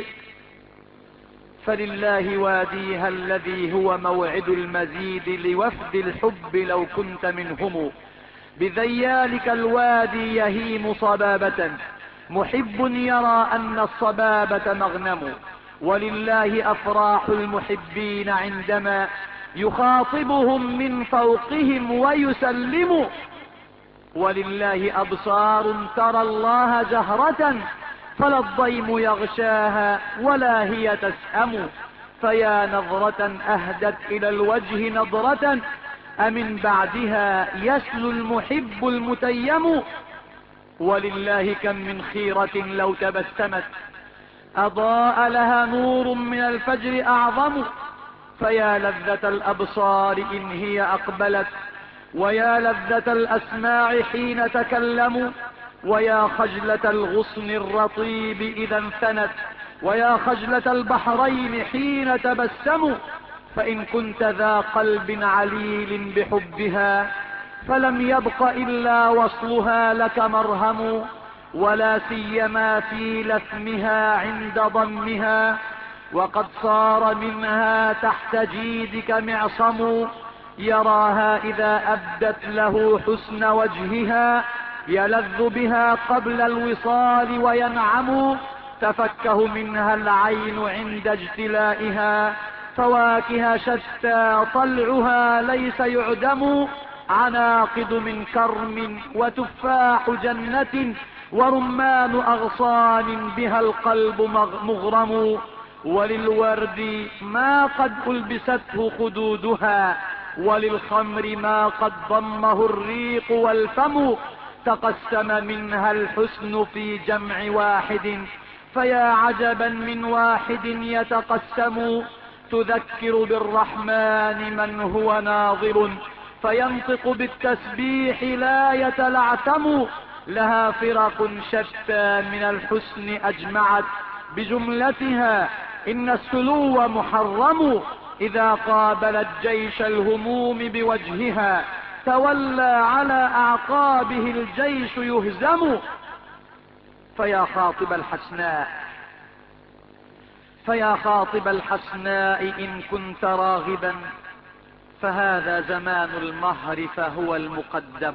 فلله واديها الذي هو موعد المزيد لوفد الحب لو كنت منهم بذيالك الوادي يهيم صبابة محب يرى أن الصبابة مغنم ولله أفراح المحبين عندما يخاطبهم من فوقهم ويسلم ولله أبصار ترى الله جهرة فلا الضيم يغشاها ولا هي تسأم فيا نظرة أهدت إلى الوجه نظرة أمن بعدها يسلو المحب المتيم ولله كم من خيرة لو تبسمت أضاء لها نور من الفجر أعظم. فيا لذة الأبصار إن هي أقبلت، ويا لذة الأسماع حين تكلموا، ويا خجلة الغصن الرطيب إذا انثنت، ويا خجلة البحرين حين تبسموا. فإن كنت ذا قلب عليل بحبها فلم يبق إلا وصلها لك مرهم، ولا سيما في لثمها عند ضمها، وقد صار منها تحت جيدك معصم. يراها إذا أبدت له حسن وجهها، يلذ بها قبل الوصال وينعم. تفكه منها العين عند اجتلائها، فواكه شتى طلعها ليس يعدم. عناقد من كرم وتفاح جنة، ورمان أغصان بها القلب مغرم. وللورد ما قد ألبسته خدودها، وللخمر ما قد ضمه الريق والفم. تقسم منها الحسن في جمع واحد، فيا عجبا من واحد يتقسم. تذكر بالرحمن من هو ناظر، فينطق بالتسبيح لا يتلعثم. لها فرق شتى من الحسن أجمعت، بجملتها إن السلو محرم. إذا قابلت جيش الهموم بوجهها، تولى على أعقابه الجيش يهزم. فيا خاطب الحسناء فيا خاطب الحسناء إن كنت راغبا، فهذا زمان المهر فهو المقدم.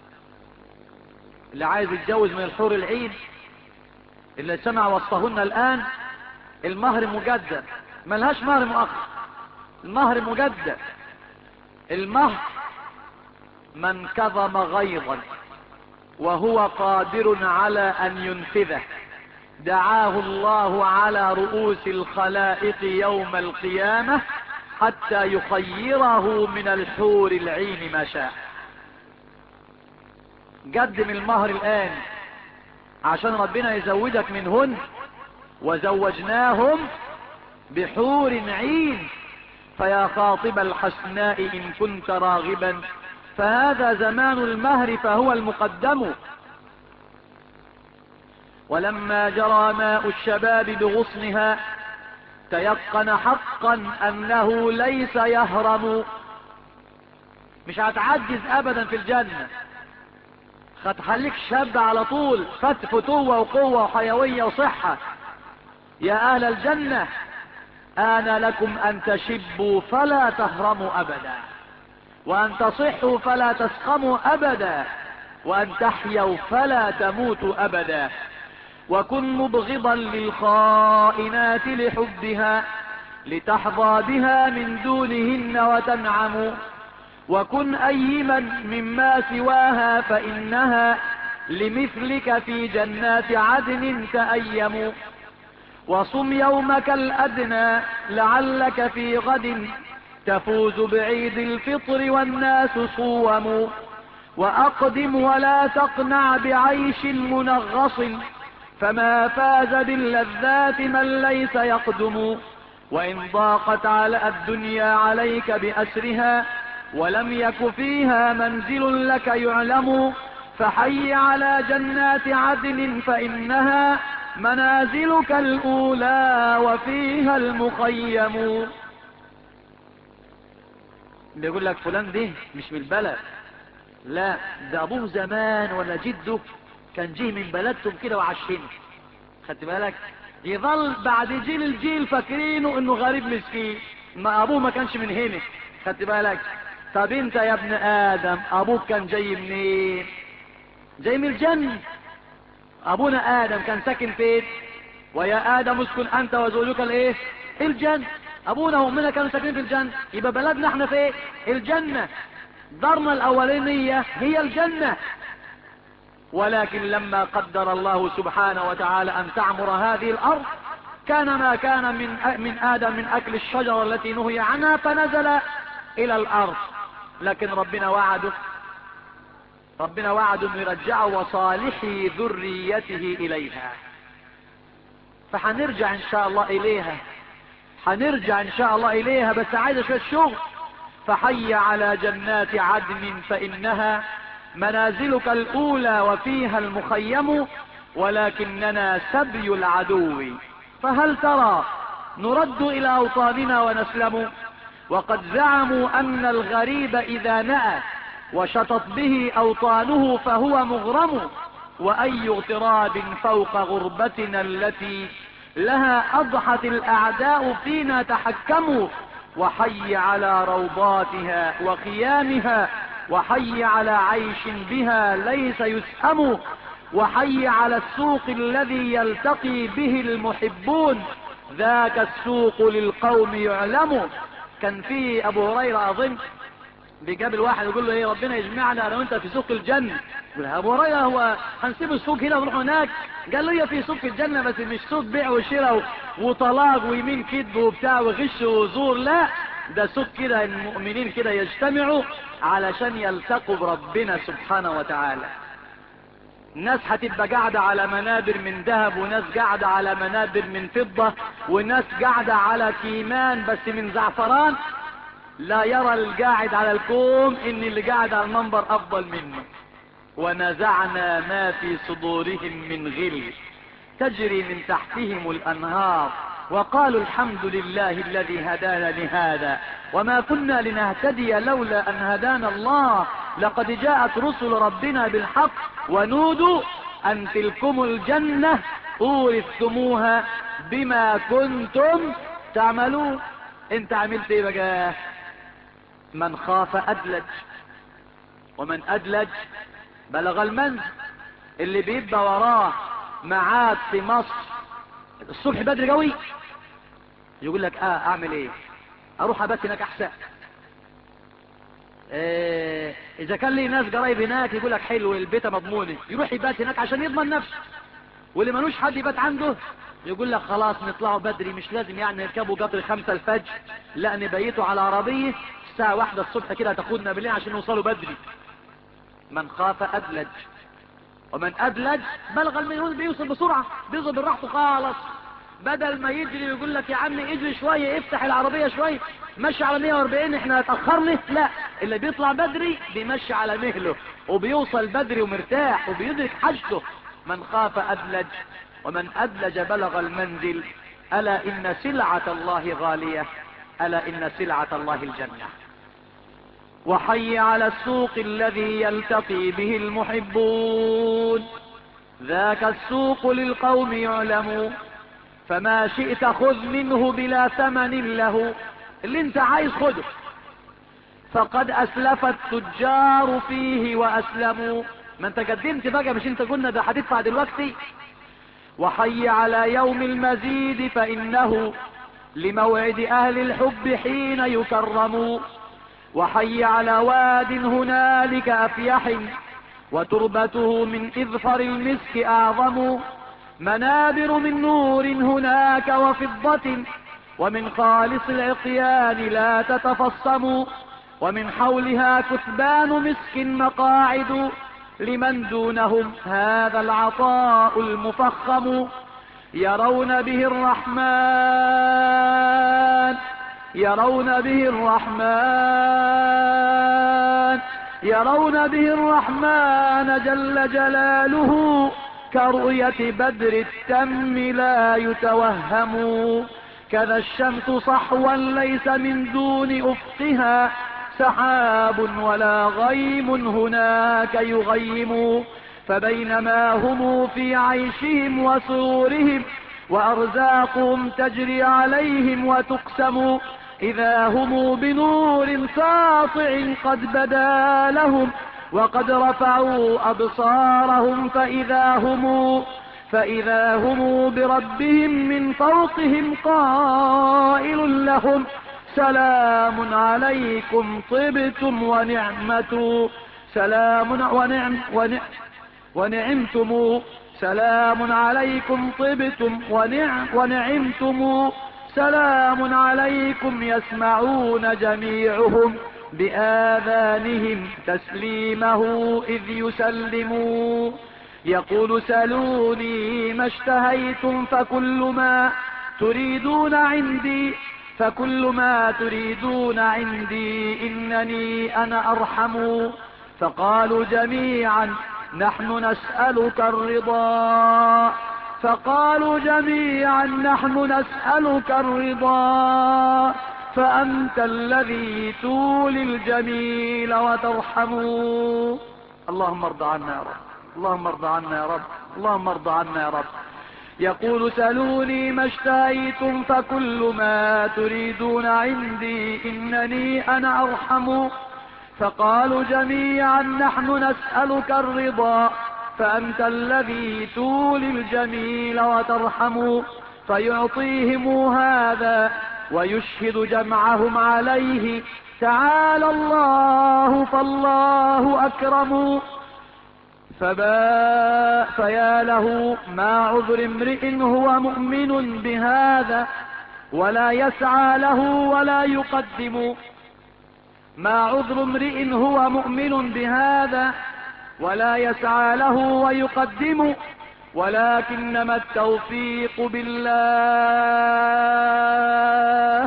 اللي عايز يتجوز من الحور العين اللي سمع وصفهن الآن، المهر مجدد، ملهاش مهر مؤخر، المهر مجدد. المهر من كظم غيظا وهو قادر على أن ينفذه، دعاه الله على رؤوس الخلائق يوم القيامة حتى يخيره من الحور العين ما شاء. قدم المهر الآن عشان ربنا يزوجك منهن، وزوجناهم بحور عين. فيا خاطب الحسناء إن كنت راغبا، فهذا زمان المهر فهو المقدم. ولما جرى ماء الشباب بغصنها، تيقن حقا أنه ليس يهرم. مش هتعجز أبدا في الجنة، هتخليك شاب على طول، فتوة وقوة وحيوية وصحة. يا أهل الجنة، آن لكم أن تشبوا فلا تهرموا أبدا، وأن تصحوا فلا تسقموا أبدا، وأن تحيوا فلا تموتوا أبدا. وكن مبغضا للخائنات لحبها، لتحظى بها من دونهن وتنعم. وكن أيما مما سواها، فإنها لمثلك في جنات عدن تأيم. وصم يومك الأدنى لعلك في غد تفوز بعيد الفطر والناس صوم. وأقدم ولا تقنع بعيش منغص، فما فاز باللذات من ليس يقدم. وإن ضاقت على الدنيا عليك بأسرها، ولم يك فيها منزل لك يعلم، فحي على جنات عدن فإنها منازلك الأولى وفيها المخيم. بيقول لك فلان ده مش من البلد، لا ده أبوه زمان ولا جده كان جه من بلدهم كده وعشينه، خدت بالك؟ يظل بعد جيل الجيل فاكرينه انه غريب مسكين، ما ابوه ما كانش من هنا، خدت بالك؟ طب انت يا ابن ادم ابوك كان جاي منين؟ جاي من الجنة. ابونا ادم كان ساكن فين؟ ويا ادم اسكن انت وزوجك الايه؟ الجنة. ابونا وامنا كانوا ساكنين في الجنة، يبقى بلدنا احنا فين؟ الجنة. دارنا الاولانية هي الجنة. ولكن لما قدر الله سبحانه وتعالى ان تعمر هذه الارض، كان ما كان من من ادم من اكل الشجرة التي نهي عنها فنزل الى الارض. لكن ربنا وعده ربنا وعده ان يرجعه وصالحي ذريته اليها. فهنرجع ان شاء الله اليها، هنرجع ان شاء الله اليها، بس عايزة شوية شغل. فحي على جنات عدن فإنها منازلك الأولى وفيها المخيم، ولكننا سبي العدو، فهل ترى نرد إلى أوطاننا ونسلم؟ وقد زعموا أن الغريب إذا نأى وشطت به أوطانه فهو مغرم، وأي اغتراب فوق غربتنا التي لها أضحت الأعداء فينا تحكموا. وحي على روضاتها وخيامها، وحي على عيش بها ليس يسأم، وحي على السوق الذي يلتقي به المحبون، ذاك السوق للقوم يعلم. كان في ابو هريرة اظن بيقابل واحد يقول له ايه ربنا يجمعنا انا وانت في سوق الجنة. يقول ابو هريرة هو هنسيب السوق هنا ونروح هناك؟ قال له في سوق في الجنة بس مش سوق بيع وشراء وطلاق ويمين كذب وبتاع وغش وزور، لا ده سوق كده المؤمنين كده يجتمعوا علشان يلتقوا بربنا سبحانه وتعالى. الناس هتبقى قاعدة على منابر من ذهب، وناس قاعدة على منابر من فضة، وناس قاعدة على كيمان بس من زعفران. لا يرى القاعد على الكوم ان اللي قاعد على المنبر افضل منه. ونزعنا ما في صدورهم من غل تجري من تحتهم الانهار، وقالوا الحمد لله الذي هدانا لهذا وما كنا لنهتدي لولا ان هدانا الله، لقد جاءت رسل ربنا بالحق ونودوا ان تلكم الجنة اورثتموها بما كنتم تعملون. انت عملت ايه بقى؟ من خاف ادلج، ومن ادلج بلغ المنزل. اللي بيبقى وراه معاد في مصر الصبح بدري قوي يقول لك اه اعمل ايه؟ اروح ابات هناك احسن. إيه اذا كان لي ناس قرايب هناك يقول لك حلو البيت مضمونه، يروح يبات هناك عشان يضمن نفسه. واللي ملوش حد يبات عنده يقول لك خلاص نطلعوا بدري، مش لازم يعني نركبوا قطر خمسة الفجر، لا نبيتوا على عربية الساعة واحدة الصبح كده تاخدنا بالليل عشان نوصلوا بدري. من خاف ادلج، ومن ادلج بلغ المنزل. بيوصل بسرعة، بيوصل براحته خالص، بدل ما يجري ويقول لك يا عم اجري شوية افتح العربية شوية مشي على مية واربعين احنا اتأخرنا، لا اللي بيطلع بدري بيمشي على مهله وبيوصل بدري ومرتاح وبيدرك حاجته. من خاف ادلج، ومن ادلج بلغ المنزل. الا ان سلعة الله غالية، الا ان سلعة الله الجنة. وحي على السوق الذي يلتقي به المحبون، ذاك السوق للقوم يعلم، فما شئت خذ منه بلا ثمن له. اللي انت عايز خده، فقد اسلف التجار فيه واسلموا. ما انت قدمت بقى، مش انت قلنا ده هتدفع دلوقتي. وحي على يوم المزيد فانه لموعد اهل الحب حين يكرم. وحي على واد هنالك افيح وتربته من اذفر المسك اعظم. منابر من نور هناك وفضة، ومن خالص العقيان لا تتفصم. ومن حولها كثبان مسك مقاعد لمن دونهم هذا العطاء المفخم. يرون به الرحمن، يرون به الرحمن، يرون به الرحمن جل جلاله، كرؤية بدر التم لا يتوهم. كذا الشمس صحوا ليس من دون افقها سحاب ولا غيم هناك يغيم. فبينما هم في عيشهم وسرورهم وارزاقهم تجري عليهم وتقسم، اذا هم بنور ساطع قد بدا لهم وقد رفعوا ابصارهم فاذا هم فاذا هم بربهم من فوقهم قائل لهم سلام عليكم طبتم ونعمة سلام ونعم ونعم ونعمتم سلام عليكم طبتم ونعم ونعمتم سلام عليكم. يسمعون جميعهم بآذانهم تسليمه إذ يسلموا يقول سألوني ما اشتهيتم فكل ما تريدون عندي فكل ما تريدون عندي إنني أنا أرحم. فقالوا جميعا نحن نسألك الرضا فقالوا جميعا نحن نسألك الرضا فأنت الذي تولي الجميل وترحم. اللهم ارض عنا يا رب، اللهم ارض عنا يا رب، اللهم ارض عنا يا رب. يقول سألوني ما اشتهيتم فكل ما تريدون عندي إنني أنا أرحم. فقالوا جميعا نحن نسألك الرضا فأنت الذي تولي الجميل وترحم. فيعطيهم هذا ويشهد جمعهم عليه تعالى الله فالله أكرم. فبا فيا له ما عذر امرئ هو مؤمن بهذا ولا يسعى له ولا يقدم. ما عذر امرئ هو مؤمن بهذا ولا يسعى له ويقدم. ولكنما التوفيق بالله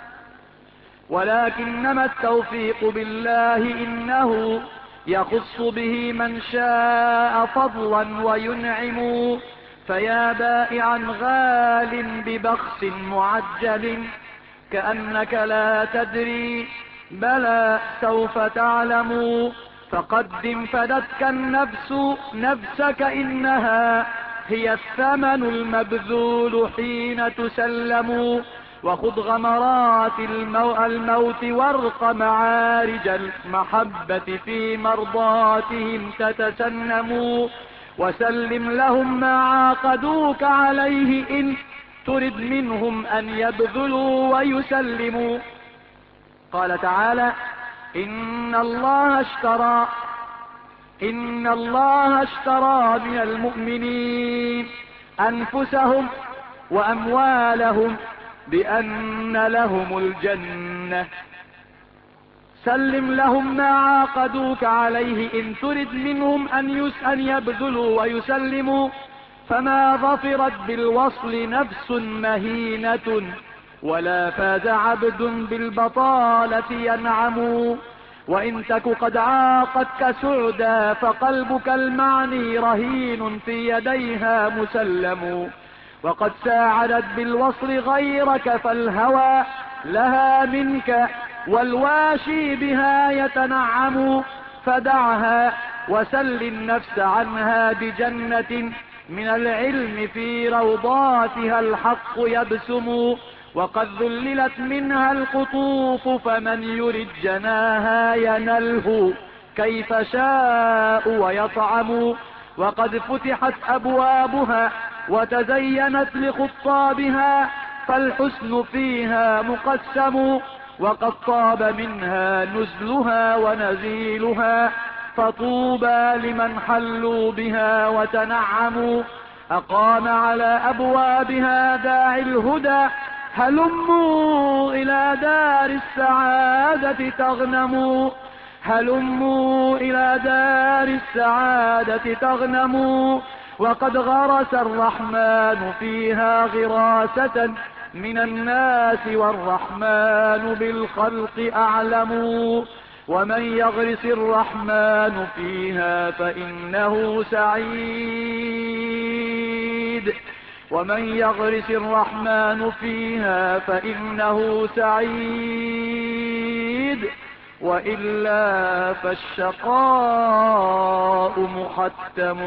ولكنما التوفيق بالله إنه يخص به من شاء فضلا وينعم. فيا بائعا غال ببخس معجل كأنك لا تدري بلى سوف تعلم. فقدم فدتك النفس نفسك إنها هي الثمن المبذول حين تسلم. وخذ غمرات الموت وارق معارج المحبة في مرضاتهم تتسنم. وسلم لهم ما عاقدوك عليه إن ترد منهم أن يبذلوا ويسلموا. قال تعالى إن الله اشترى إن الله اشترى من المؤمنين أنفسهم وأموالهم بأن لهم الجنة. سلم لهم ما عاقدوك عليه إن ترد منهم أن, أن يبذلوا ويسلموا. فما ظفرت بالوصل نفس مهينة ولا فاز عبد بالبطالة ينعم. وإن تك قد عاقدك سعدا فقلبك المعني رهين في يديها مسلم. وقد ساعدت بالوصل غيرك فالهوى لها منك والواشي بها يتنعم. فدعها وسل النفس عنها بجنة من العلم في روضاتها الحق يبسم. وقد ذللت منها القطوف فمن يرد جناها ينله كيف شاء ويطعم. وقد فتحت أبوابها وتزينت لخطابها فالحسن فيها مقسم. وقد طاب منها نزلها ونزيلها فطوبى لمن حلوا بها وتنعموا. أقام على أبوابها داعي الهدى هلموا إلى دار السعادة تغنموا هلموا إلى دار السعادة تغنموا. وقد غرس الرحمن فيها غراسة من الناس والرحمن بالخلق أعلم. ومن يغرس الرحمن فيها فإنه سعيد ومن يغرس الرحمن فيها فإنه سعيد وإلا فالشقاء محتم.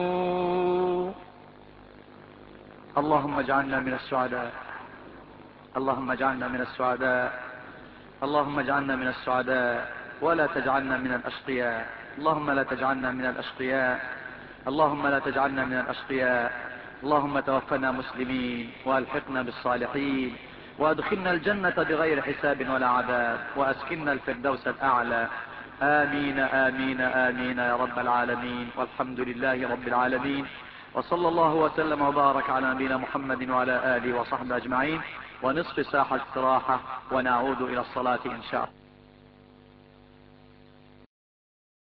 اللهم اجعلنا من السعداء اللهم اجعلنا من السعداء اللهم اجعلنا من السعداء ولا تجعلنا من الأشقياء. اللهم لا تجعلنا من الأشقياء اللهم لا تجعلنا من الأشقياء. اللهم توفنا مسلمين وألحقنا بالصالحين وأدخلنا الجنة بغير حساب ولا عذاب وأسكننا الفردوس الأعلى. آمين آمين آمين يا رب العالمين. والحمد لله رب العالمين وصلى الله وسلم وبارك على نبينا محمد وعلى آله وصحبه أجمعين. ونصف ساحة استراحة ونعود إلى الصلاة إن شاء الله.